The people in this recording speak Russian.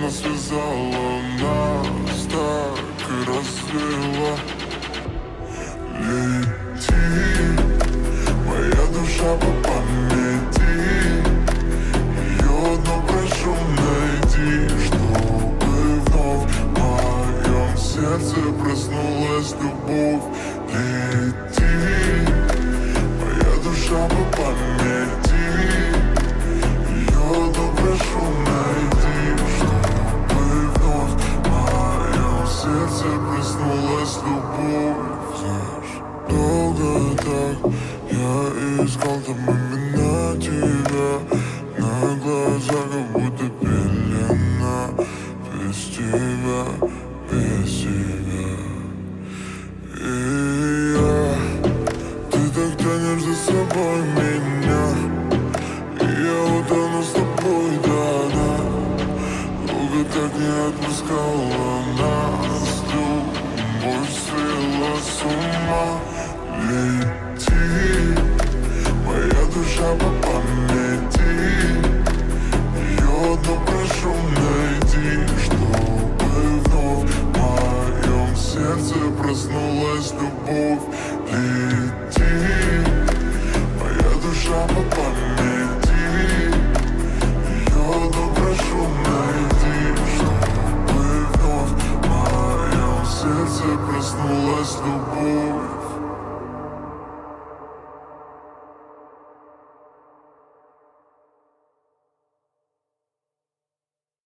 она связала нас, так и развела. Лети, моя душа по памяти, ее одну прошу найди, чтобы вновь в моем сердце проснулась любовь. Лети, моя душа по памяти, ее одну прошу найди, чтобы вновь в моем сердце проснулась любовь. Знаешь, долго так я искал там именно тебя, на глазах как будто пелена. Без тебя, без тебя. И ты так тянешь за собой меня, и я утону с тобой, да-да. Долго так не отпускала нас, любовь свела с ума. Лети, моя душа по памяти, ее одну прошу найди, чтобы вновь в моем сердце проснулась любовь. Лети, моя душа по памяти, ее одну прошу найди, чтобы вновь в моем сердце проснулась любовь.